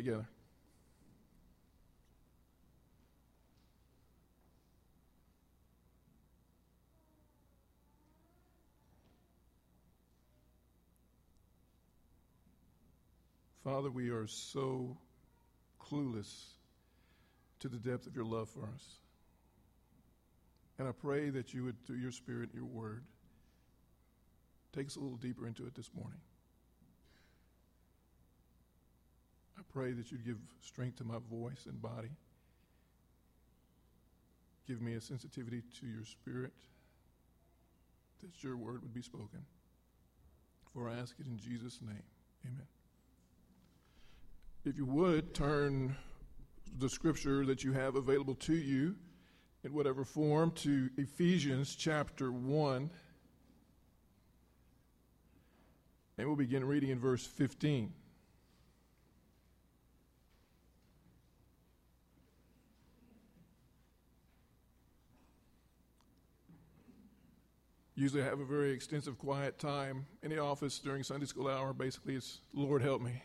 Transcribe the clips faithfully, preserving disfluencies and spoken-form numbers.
together. Father, we are so clueless to the depth of your love for us. And I pray that you would, through your Spirit and your word, take us a little deeper into it this morning. I pray that you'd give strength to my voice and body. Give me a sensitivity to your Spirit, that your word would be spoken. For I ask it in Jesus' name. Amen. If you would, turn the scripture that you have available to you in whatever form to Ephesians chapter one. And we'll begin reading in verse fifteen. Usually I have a very extensive quiet time in the office during Sunday school hour. Basically, it's Lord help me.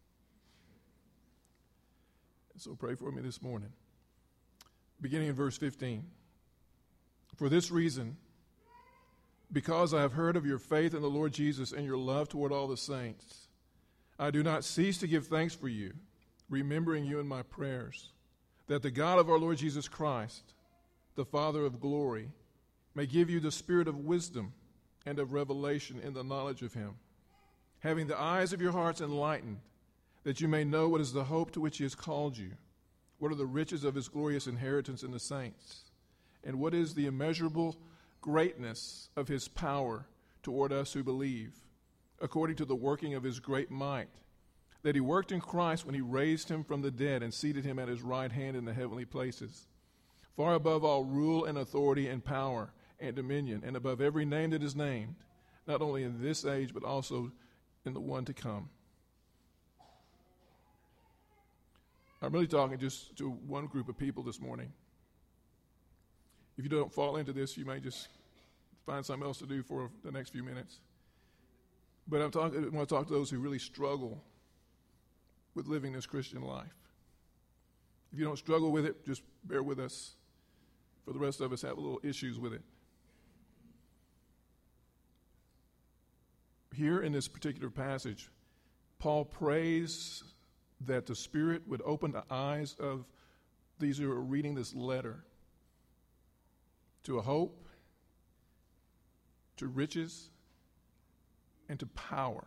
So pray for me this morning. Beginning in verse fifteen. For this reason, because I have heard of your faith in the Lord Jesus and your love toward all the saints, I do not cease to give thanks for you, remembering you in my prayers, that the God of our Lord Jesus Christ, the Father of glory, may give you the spirit of wisdom and of revelation in the knowledge of him, having the eyes of your hearts enlightened, that you may know what is the hope to which he has called you, what are the riches of his glorious inheritance in the saints, and what is the immeasurable greatness of his power toward us who believe, according to the working of his great might, that he worked in Christ when he raised him from the dead and seated him at his right hand in the heavenly places, far above all rule and authority and power and dominion, and above every name that is named, not only in this age but also in the one to come. I'm really talking just to one group of people this morning. If you don't fall into this, you may just find something else to do for the next few minutes. But I'm talking, I want to talk to those who really struggle with living this Christian life. If you don't struggle with it, just bear with us. For the rest of us have a little issues with it. Here in this particular passage, Paul prays that the Spirit would open the eyes of these who are reading this letter to a hope, to riches, and to power.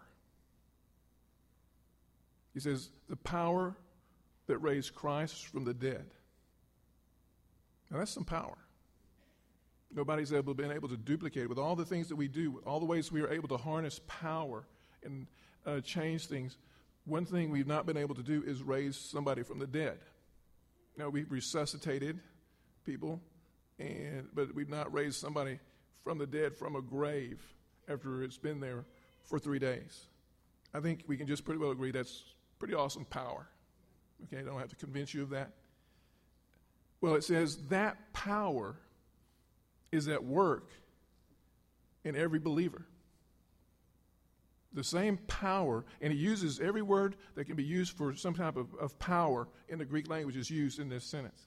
He says, the power that raised Christ from the dead. Now that's some power. Nobody's ever been able to duplicate it with all the things that we do, all the ways we are able to harness power and uh, change things. One thing we've not been able to do is raise somebody from the dead. Now, we've resuscitated people, and but we've not raised somebody from the dead from a grave after it's been there for three days. I think we can just pretty well agree that's pretty awesome power. Okay, I don't have to convince you of that. Well, it says that power is at work in every believer. The same power, and he uses every word that can be used for some type of, of power in the Greek language is used in this sentence.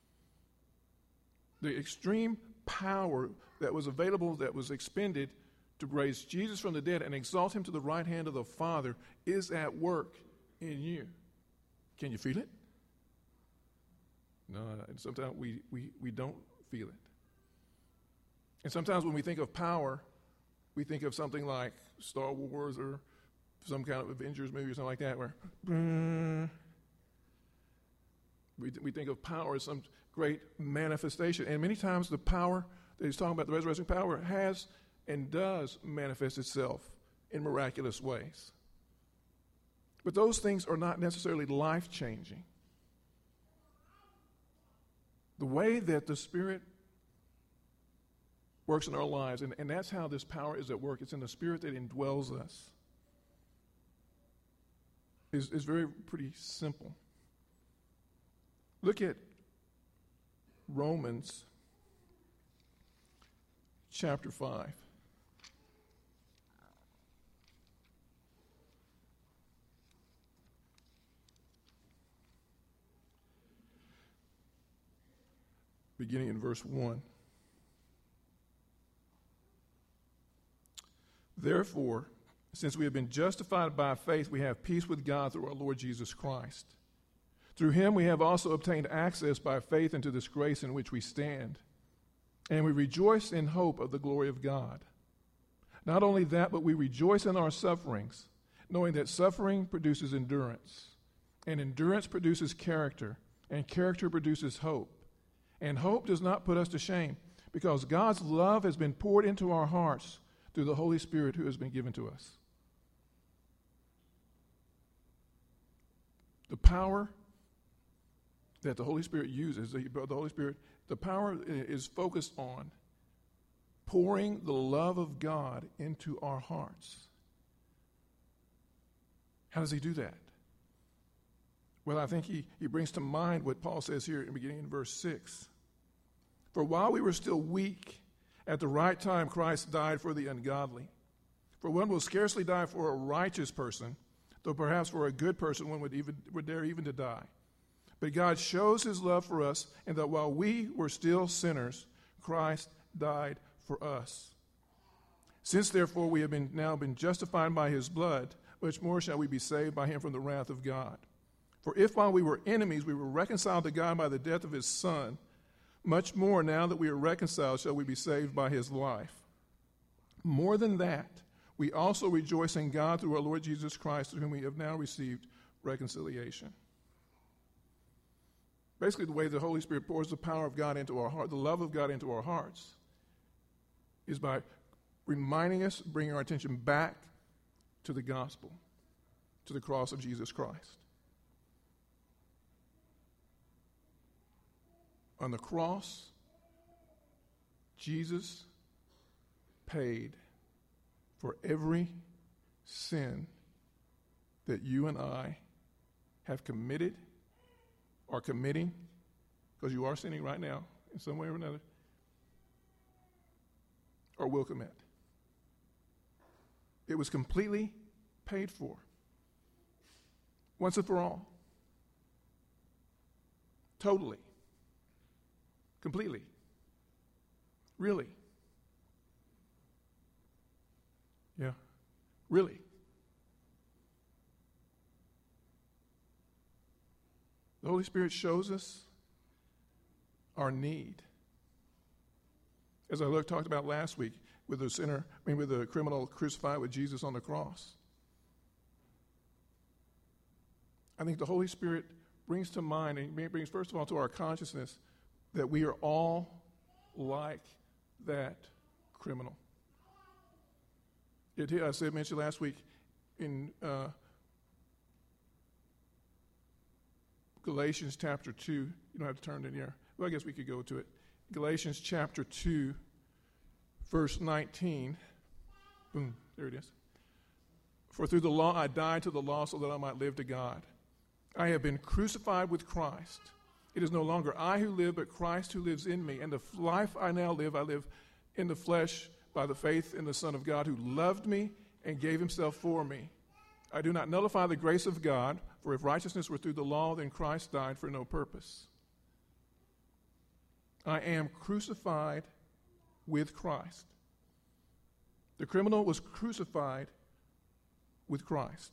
The extreme power that was available, that was expended to raise Jesus from the dead and exalt him to the right hand of the Father is at work in you. Can you feel it? No, and sometimes we, we, we don't feel it. And sometimes when we think of power, we think of something like Star Wars or some kind of Avengers movie or something like that, where we, we think of power as some great manifestation. And many times the power that he's talking about, the resurrection power, has and does manifest itself in miraculous ways. But those things are not necessarily life-changing. The way that the Spirit works in our lives, and, and that's how this power is at work. It's in the Spirit that indwells us. Is is very pretty simple. Look at Romans chapter five. beginning in verse one. Therefore, since we have been justified by faith, we have peace with God through our Lord Jesus Christ. Through him we have also obtained access by faith into this grace in which we stand, and we rejoice in hope of the glory of God. Not only that, but we rejoice in our sufferings, knowing that suffering produces endurance, and endurance produces character, and character produces hope. And hope does not put us to shame, because God's love has been poured into our hearts through the Holy Spirit who has been given to us. The power that the Holy Spirit uses, the, the Holy Spirit, the power is focused on pouring the love of God into our hearts. How does he do that? Well, I think he, he brings to mind what Paul says here in beginning in verse six. For while we were still weak, at the right time Christ died for the ungodly. For one will scarcely die for a righteous person, though perhaps for a good person one would even would dare even to die. But God shows his love for us, in that while we were still sinners, Christ died for us. Since therefore we have been now been justified by his blood, much more shall we be saved by him from the wrath of God. For if while we were enemies we were reconciled to God by the death of his Son, much more now that we are reconciled shall we be saved by his life. More than that, we also rejoice in God through our Lord Jesus Christ, through whom we have now received reconciliation. Basically, the way the Holy Spirit pours the power of God into our heart, the love of God into our hearts, is by reminding us, bringing our attention back to the gospel, to the cross of Jesus Christ. On the cross, Jesus paid for every sin that you and I have committed, are committing, because you are sinning right now in some way or another, or will commit. It was completely paid for, once and for all, totally, completely, really. Yeah, really. The Holy Spirit shows us our need. As I looked, talked about last week with the sinner, I mean with the criminal crucified with Jesus on the cross. I think the Holy Spirit brings to mind, and brings first of all to our consciousness, that we are all like that criminal. It, I said, mentioned last week in uh, Galatians chapter two. You don't have to turn it in here. Well, I guess we could go to it. Galatians chapter two, verse nineteen. Boom, there it is. For through the law I died to the law so that I might live to God. I have been crucified with Christ. It is no longer I who live, but Christ who lives in me. And the life I now live, I live in the flesh by the faith in the Son of God who loved me and gave himself for me. I do not nullify the grace of God, for if righteousness were through the law, then Christ died for no purpose. I am crucified with Christ. The criminal was crucified with Christ.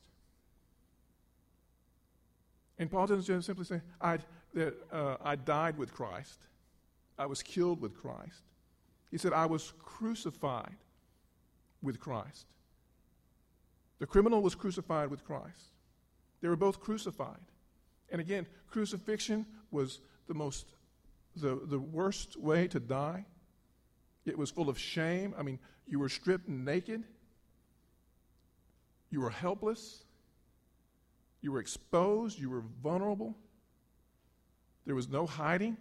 And Paul doesn't just simply say, I, that, uh, I died with Christ. I was killed with Christ. He said, I was crucified with Christ. The criminal was crucified with Christ. They were both crucified. And again, crucifixion was the most, the, the worst way to die. It was full of shame. I mean, you were stripped naked. You were helpless. You were exposed. You were vulnerable. There was no hiding.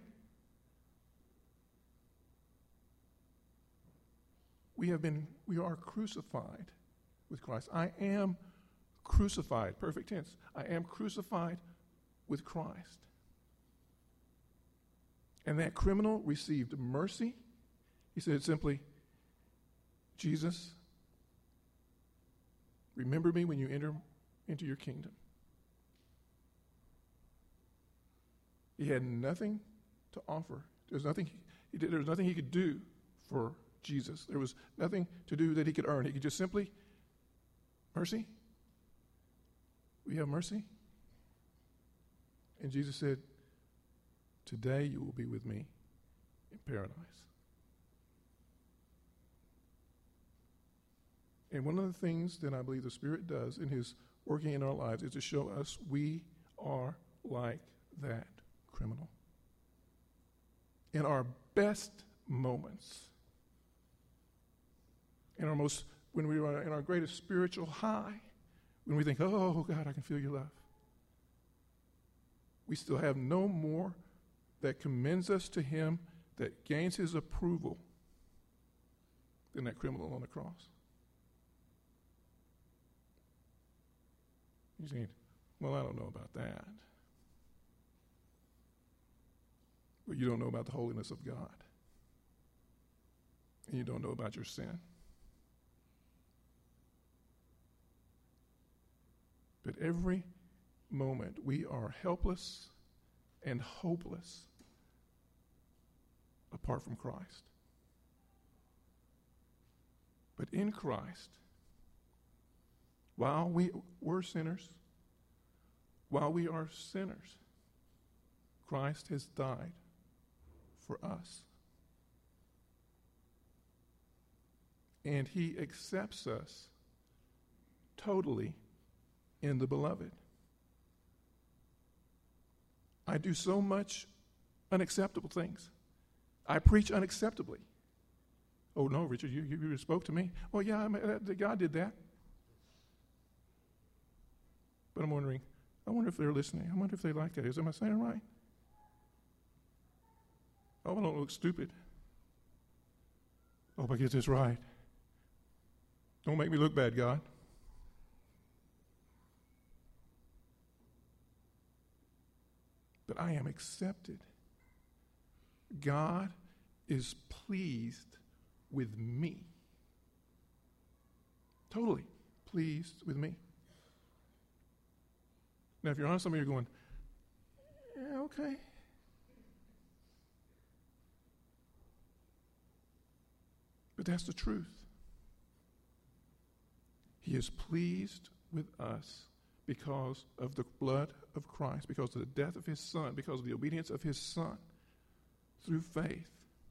We have been, we are crucified with Christ. I am crucified, perfect tense. I am crucified with Christ. And that criminal received mercy. He said simply, Jesus, remember me when you enter into your kingdom. He had nothing to offer There's nothing he did. There was nothing he could do for Jesus. There was nothing to do that he could earn. He could just simply, mercy? We have mercy? And Jesus said, today you will be with me in paradise. And one of the things that I believe the Spirit does in his working in our lives is to show us we are like that criminal. In our best moments, in our most, when we are in our greatest spiritual high, when we think, oh, God, I can feel your love, we still have no more that commends us to him, that gains his approval, than that criminal on the cross. You're saying, well, I don't know about that. But you don't know about the holiness of God. And you don't know about your sin. But every moment we are helpless and hopeless apart from Christ. But in Christ, while we were sinners, while we are sinners, Christ has died for us. And he accepts us totally in the beloved. I do so much unacceptable things. I preach unacceptably. Oh, no, Richard, you, you spoke to me. Well, yeah, I mean, God did that. But I'm wondering, I wonder if they're listening. I wonder if they like that. Is am I saying it right? Oh, I don't look stupid. Oh, but get this right. Don't make me look bad, God. But I am accepted. God is pleased with me. Totally pleased with me. Now, if you're honest, some of you are going, yeah, okay. But that's the truth. He is pleased with us because of the blood of Christ, because of the death of his Son, because of the obedience of his Son. Through faith,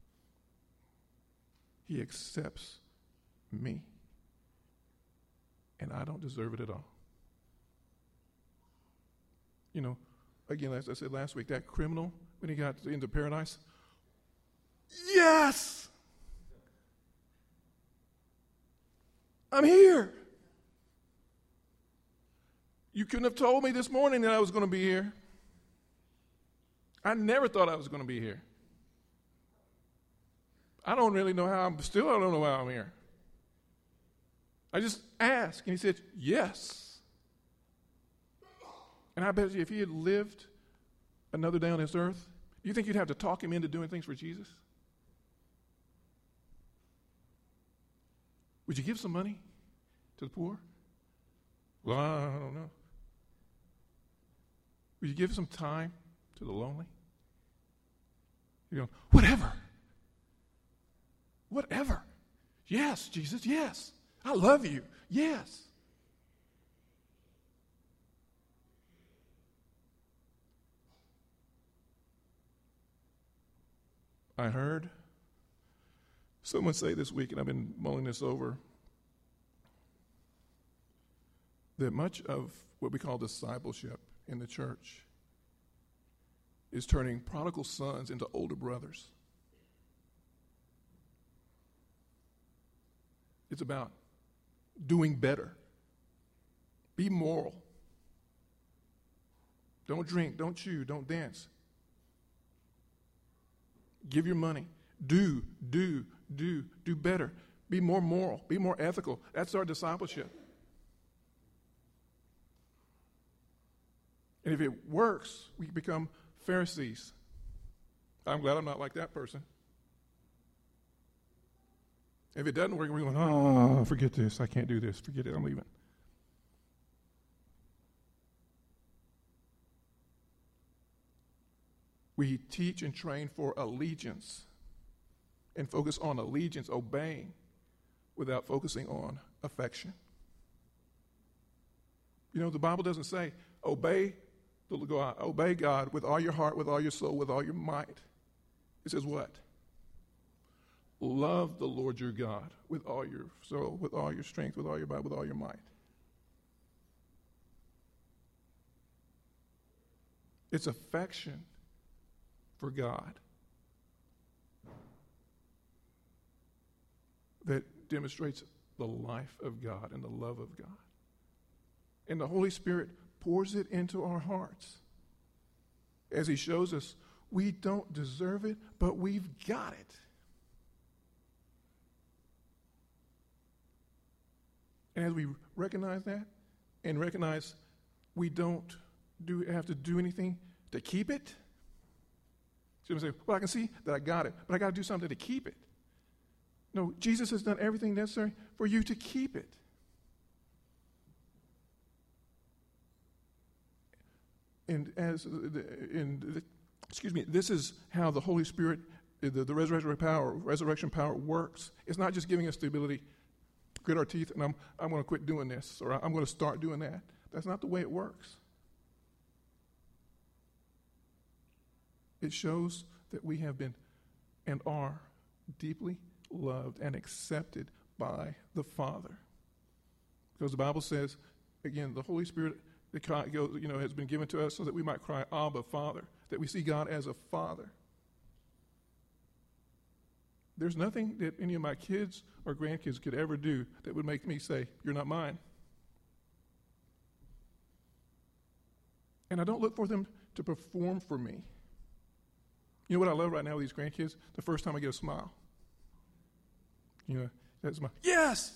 he accepts me. And I don't deserve it at all. You know, again, as I said last week, that criminal, when he got into paradise, yes! I'm here. You couldn't have told me this morning that I was going to be here. I never thought I was going to be here. I don't really know how I'm, still I don't know how I'm here. I just asked, and he said, yes. And I bet you if he had lived another day on this earth, do you think you'd have to talk him into doing things for Jesus? Would you give some money to the poor? Well, I don't know. Would you give some time to the lonely? You go, whatever. Whatever. Yes, Jesus, yes. I love you. Yes. I heard someone say this week, and I've been mulling this over, that much of what we call discipleship in the church is turning prodigal sons into older brothers. It's about doing better. Be moral. Don't drink, don't chew, don't dance. Give your money. Do, do, do, do better. Be more moral. Be more ethical. That's our discipleship. And if it works, we become Pharisees. I'm glad I'm not like that person. If it doesn't work, we're going, oh, forget this. I can't do this. Forget it. I'm leaving. We teach and train for allegiance and focus on allegiance, obeying, without focusing on affection. You know, the Bible doesn't say, obey the God, obey God with all your heart, with all your soul, with all your might. It says what? Love the Lord your God with all your soul, with all your strength, with all your might, with all your might. It's affection for God that demonstrates the life of God and the love of God. And the Holy Spirit pours it into our hearts as he shows us we don't deserve it, but we've got it. And as we recognize that and recognize we don't do have to do anything to keep it, so you say, well, I can see that I got it, but I got to do something to keep it. No, Jesus has done everything necessary for you to keep it. And as in, excuse me, this is how the Holy Spirit, the, the resurrection power, resurrection power works. It's not just giving us the ability to grit our teeth and I'm I'm going to quit doing this or I'm going to start doing that. That's not the way it works. It shows that we have been and are deeply loved and accepted by the Father. Because the Bible says, again, the Holy Spirit that goes, you know, has been given to us so that we might cry, Abba, Father, that we see God as a Father. There's nothing that any of my kids or grandkids could ever do that would make me say, you're not mine. And I don't look for them to perform for me. You know what I love right now with these grandkids? The first time I get a smile. You know, that smile. Yes!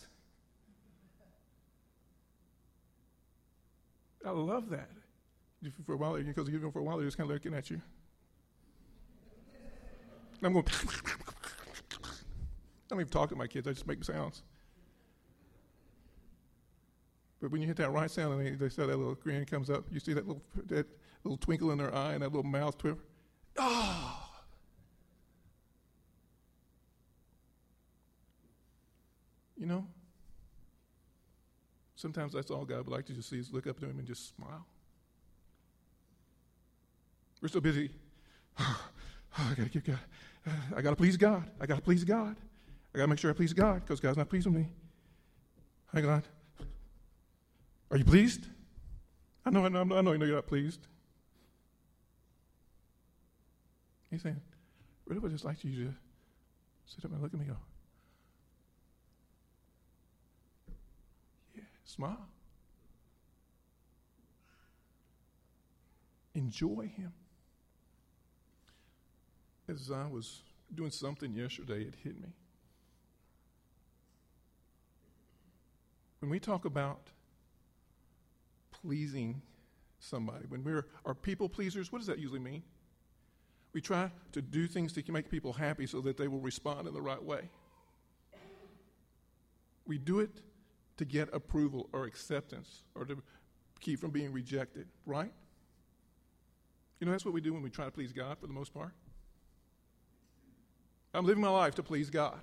I love that. For a while, because even for a while, they're just kind of looking at you. And I'm going, I don't even talk to my kids. I just make sounds. But when you hit that right sound and they, they say that little grin comes up, you see that little that little twinkle in their eye and that little mouth twitter. Oh! You know, sometimes that's all God would like to just see is look up to him and just smile. We're so busy. Oh, I gotta get God. Uh, I gotta please God. I gotta please God. I gotta make sure I please God because God's not pleased with me. Hi, God. Are you pleased? I know, I know, I know you're not pleased. He's saying, really would just like you to sit up and look at me and go, yeah, smile. Enjoy him. As I was doing something yesterday, it hit me. When we talk about pleasing somebody, when we're are people pleasers, what does that usually mean? We try to do things to make people happy so that they will respond in the right way. We do it to get approval or acceptance or to keep from being rejected, right? You know, that's what we do when we try to please God for the most part. I'm living my life to please God.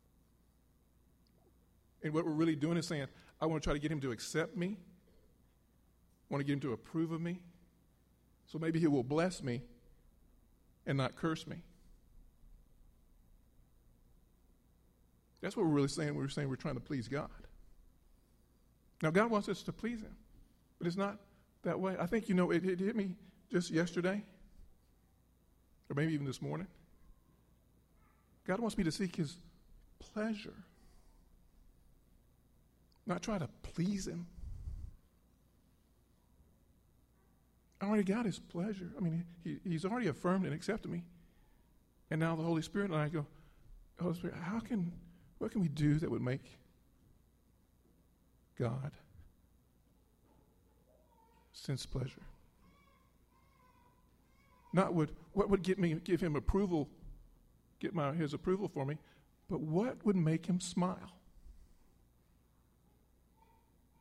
And what we're really doing is saying, I want to try to get him to accept me. I want to get him to approve of me. So maybe he will bless me and not curse me. That's what we're really saying. We're saying we're trying to please God. Now, God wants us to please him, but it's not that way. I think, you know, it, it hit me just yesterday, or maybe even this morning. God wants me to seek his pleasure, not try to please him. I already got his pleasure. I mean, he, he's already affirmed and accepted me. And now the Holy Spirit and I go, Holy Spirit, how can, what can we do that would make God sense pleasure? Not would, what would get me, give him approval, get my his approval for me, but what would make him smile?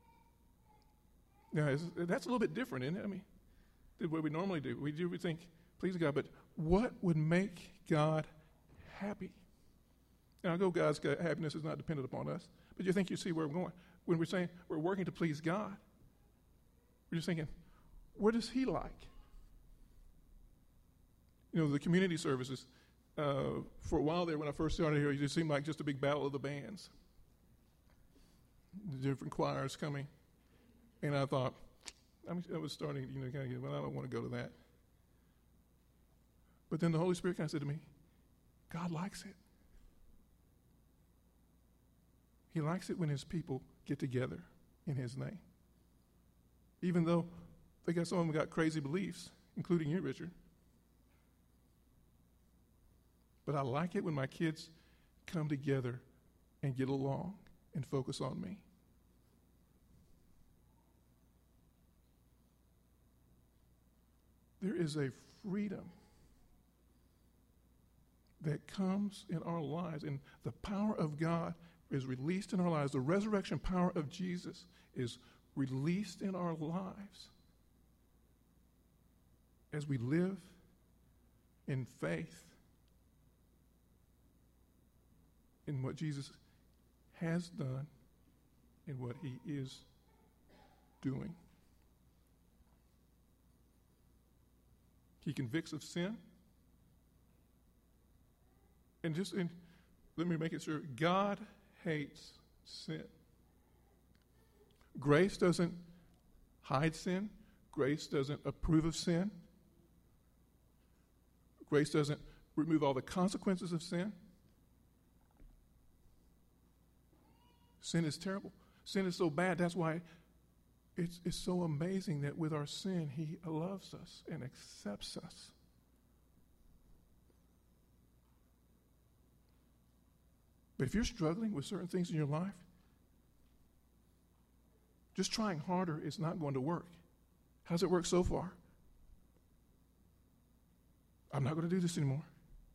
Now, that's a little bit different, isn't it? I mean, than what we normally do. We do we think, please God, but what would make God happy? And I go, God's happiness is not dependent upon us. But you think you see where we're going. When we're saying we're working to please God, we're just thinking, what does he like? You know, the community services, uh, for a while there when I first started here, it just seemed like just a big battle of the bands. The different choirs coming. And I thought, I was starting, you know, kind of get, well, I don't want to go to that. But then the Holy Spirit kind of said to me, God likes it. He likes it when his people get together in his name. Even though they got some of them got crazy beliefs, including you, Richard. But I like it when my kids come together and get along and focus on me. There is a freedom that comes in our lives, and the power of God is released in our lives. The resurrection power of Jesus is released in our lives as we live in faith in what Jesus has done and what he is doing. He convicts of sin. And just in, let me make it sure, God hates sin. Grace doesn't hide sin. Grace doesn't approve of sin. Grace doesn't remove all the consequences of sin. Sin is terrible. Sin is so bad. That's why it's, it's so amazing that with our sin, he loves us and accepts us. But if you're struggling with certain things in your life, just trying harder is not going to work. How's it work so far? I'm not going to do this anymore.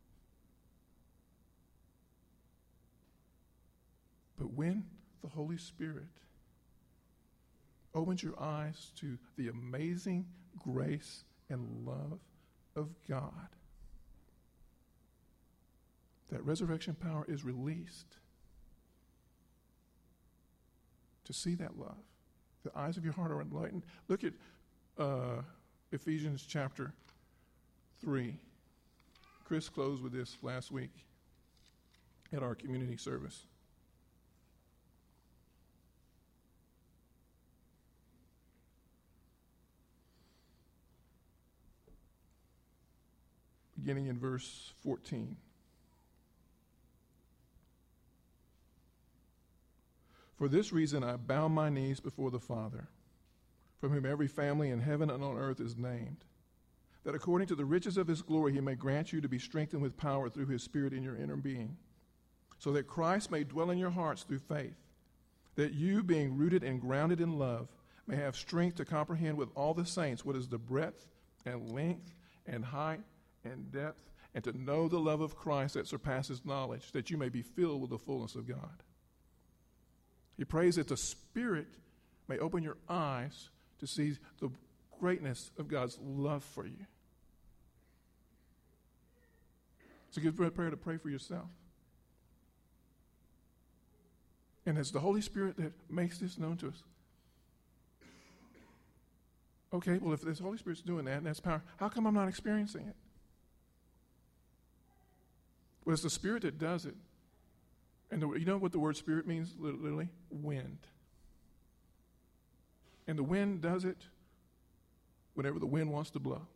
But when the Holy Spirit opens your eyes to the amazing grace and love of God, that resurrection power is released to see that love. The eyes of your heart are enlightened. Look at uh, Ephesians chapter three. Chris closed with this last week at our community service. Beginning in verse fourteen. For this reason I bow my knees before the Father, from whom every family in heaven and on earth is named, that according to the riches of his glory he may grant you to be strengthened with power through his Spirit in your inner being, so that Christ may dwell in your hearts through faith, that you, being rooted and grounded in love, may have strength to comprehend with all the saints what is the breadth and length and height and depth, and to know the love of Christ that surpasses knowledge, that you may be filled with the fullness of God. He prays that the Spirit may open your eyes to see the greatness of God's love for you. It's a good prayer to pray for yourself. And it's the Holy Spirit that makes this known to us. Okay, well, if this Holy Spirit's doing that and that's power, how come I'm not experiencing it? Well, it's the Spirit that does it. And the, you know what the word Spirit means, literally? Wind. And the wind does it whenever the wind wants to blow.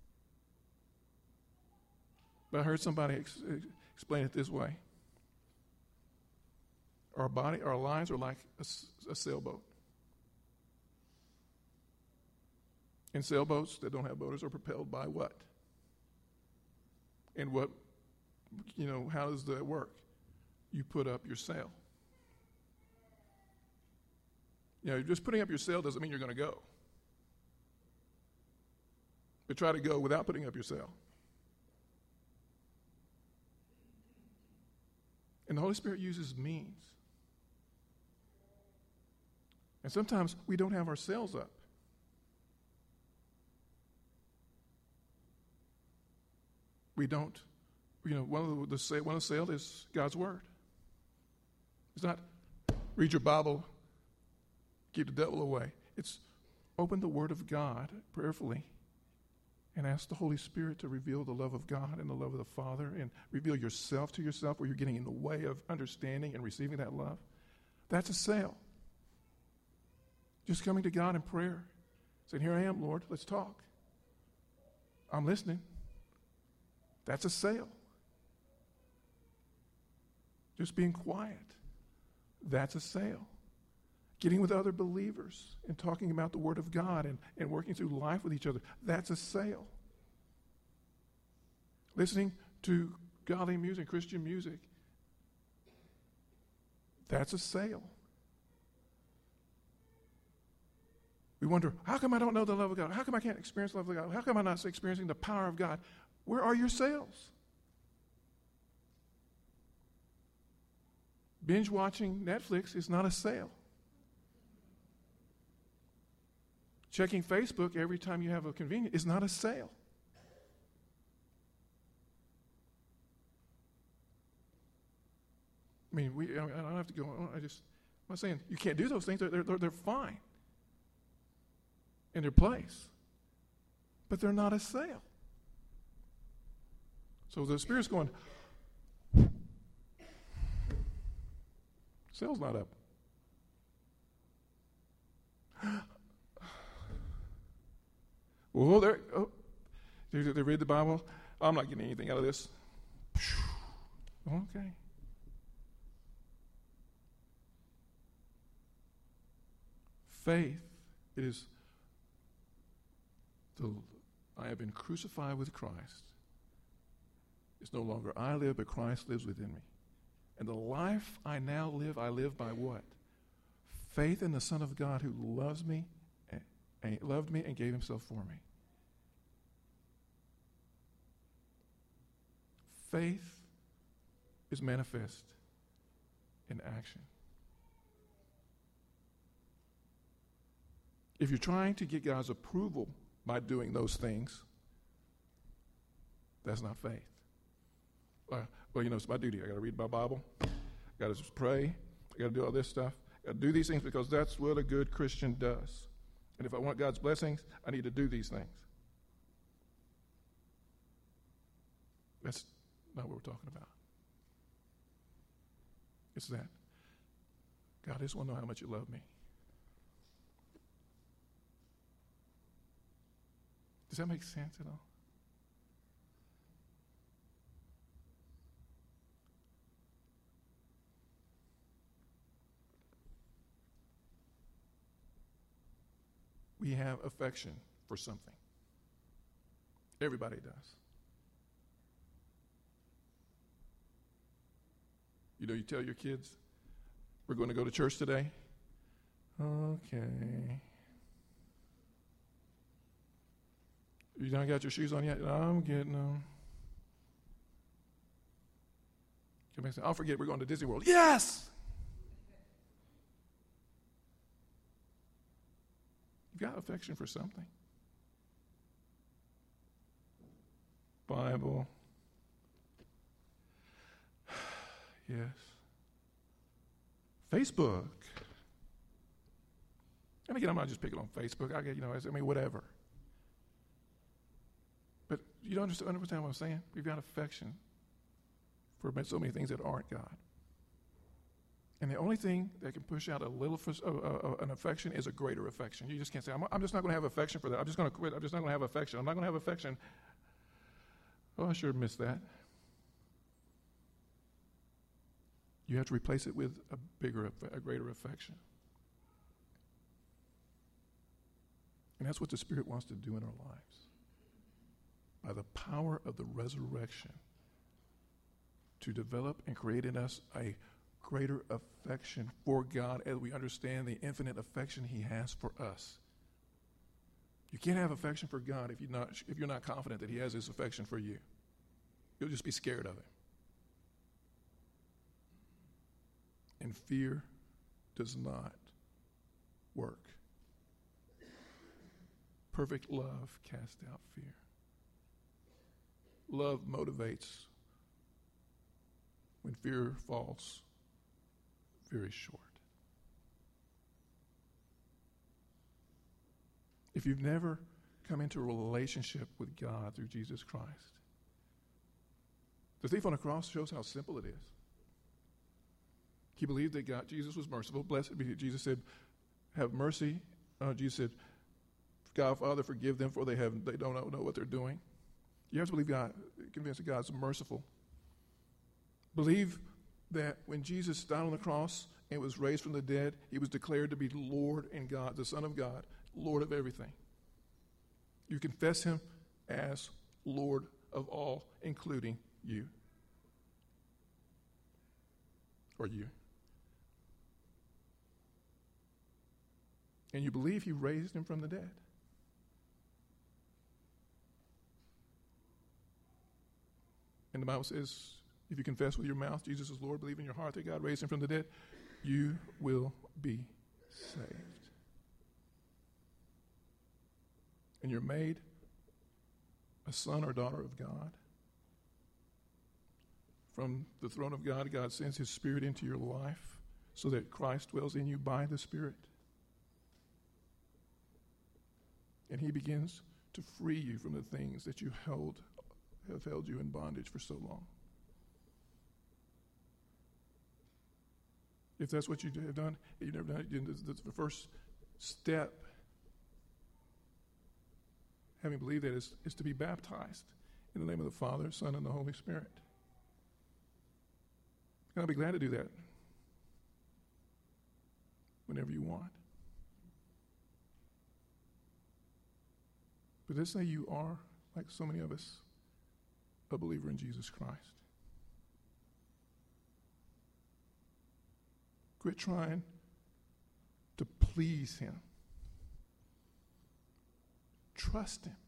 But I heard somebody ex- explain it this way. Our body, our lives are like a, a sailboat. And sailboats that don't have motors are propelled by what? And what, you know, how does that work? You put up your sail. You know, just putting up your sail doesn't mean you're going to go. But try to go without putting up your sail. And the Holy Spirit uses means. And sometimes we don't have our sails up. we don't, you know, one of the, the one of the sale is God's Word. It's not read your Bible, keep the devil away. It's open the Word of God prayerfully and ask the Holy Spirit to reveal the love of God and the love of the Father and reveal yourself to yourself where you're getting in the way of understanding and receiving that love. That's a sale. Just coming to God in prayer, saying, here I am, Lord, let's talk. I'm listening. That's a sale. Just being quiet. That's a sale. Getting with other believers and talking about the Word of God and, and working through life with each other. That's a sale. Listening to godly music, Christian music. That's a sale. We wonder, how come I don't know the love of God? How come I can't experience the love of God? How come I'm not experiencing the power of God? Where are your sales? Binge watching Netflix is not a sale. Checking Facebook every time you have a convenience is not a sale. I mean, we, I don't have to go on. I just, I'm not saying you can't do those things. They're, they're, they're fine in their place. But they're not a sale. So the Spirit's going, sale's not up. Well, there, oh, they, they read the Bible. I'm not getting anything out of this. Okay. Faith is the, I have been crucified with Christ. It's no longer I live, but Christ lives within me. And the life I now live, I live by what? Faith in the Son of God who loves me, and, and loved me and gave himself for me. Faith is manifest in action. If you're trying to get God's approval by doing those things, that's not faith. Uh, well, you know, it's my duty. I got to read my Bible. I got to pray. I got to do all this stuff. I got to do these things because that's what a good Christian does. And if I want God's blessings, I need to do these things. That's not what we're talking about. It's that. God, I just want to know how much you love me. Does that make sense at all? We have affection for something. Everybody does. You know, you tell your kids, we're going to go to church today. Okay. You don't got your shoes on yet? No, I'm getting them. Come back and say, I'll forget we're going to Disney World. Yes! You've got affection for something. Bible. Yes. Facebook. And again, I'm not just picking on Facebook. I get, you know, I mean, whatever. But you don't understand what I'm saying? We've got affection for so many things that aren't God. And the only thing that can push out a little, uh, uh, an affection is a greater affection. You just can't say, I'm, I'm just not going to have affection for that. I'm just going to quit. I'm just not going to have affection. I'm not going to have affection. Oh, I sure missed that. You have to replace it with a bigger, a greater affection. And that's what the Spirit wants to do in our lives. By the power of the resurrection, to develop and create in us a greater affection for God as we understand the infinite affection he has for us. You can't have affection for God if you're not, if you're not confident that he has his affection for you. You'll just be scared of him. And fear does not work. Perfect love casts out fear. love motivates when fear falls very short. If you've never come into a relationship with God through Jesus Christ, the thief on the cross shows how simple it is. He believed that God, Jesus was merciful. Blessed be, Jesus said, have mercy. Uh, Jesus said, God, Father, forgive them, for they have they don't know what they're doing. You have to believe God, convinced that God's merciful. Believe that when Jesus died on the cross and was raised from the dead, he was declared to be Lord and God, the Son of God, Lord of everything. You confess him as Lord of all, including you. Or you. And you believe he raised him from the dead. And the Bible says, if you confess with your mouth Jesus is Lord, believe in your heart that God raised him from the dead, you will be saved. And you're made a son or daughter of God. From the throne of God, God sends his Spirit into your life so that Christ dwells in you by the Spirit. And he begins to free you from the things that you held, have held you in bondage for so long. If that's what you have done, you've never done it, the first step, having believed that, is, is to be baptized in the name of the Father, Son, and the Holy Spirit. And I'll be glad to do that whenever you want. But let's say you are, like so many of us, a believer in Jesus Christ. Quit trying to please him. Trust him.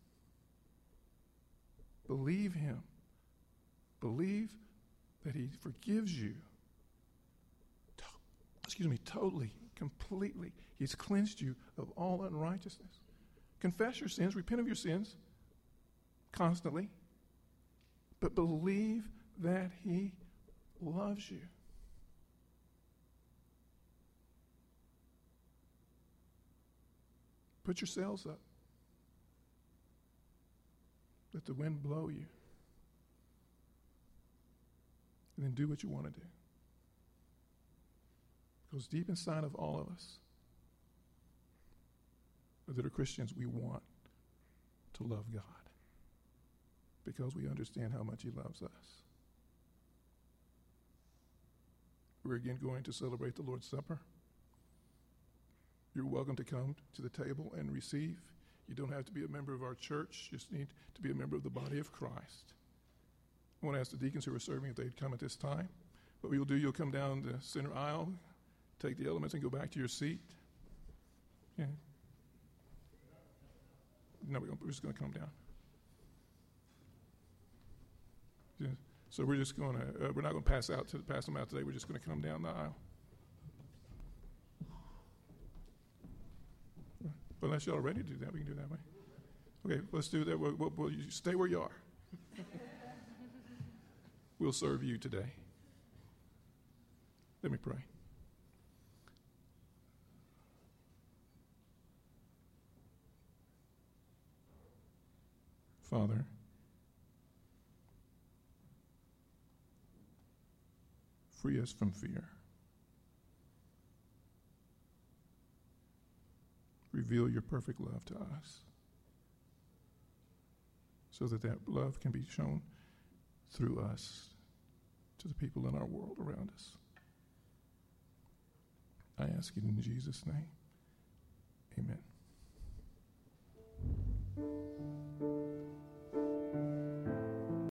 Believe him. Believe that he forgives you. To- excuse me, totally, completely. He's cleansed you of all unrighteousness. Confess your sins, repent of your sins constantly, but believe that he loves you. Put your sails up. Let the wind blow you. And then do what you want to do. Because deep inside of all of us that are Christians, we want to love God because we understand how much he loves us. We're again going to celebrate the Lord's Supper. You're welcome to come to the table and receive. You don't have to be a member of our church. You just need to be a member of the body of Christ. I want to ask the deacons who are serving if they'd come at this time. What we will do, you'll come down the center aisle, take the elements, and go back to your seat. Yeah. No, we're, gonna, we're just going to come down. Yeah. So we're just going to, uh, we're not going to pass out to pass them out today. We're just going to come down the aisle. But unless y'all are ready to do that, we can do it that way. Okay, let's do that. We'll, we'll, we'll you stay where you are. We'll serve you today. Let me pray. Father, free us from fear. Reveal your perfect love to us so that that love can be shown through us to the people in our world around us. I ask it in Jesus' name. Amen.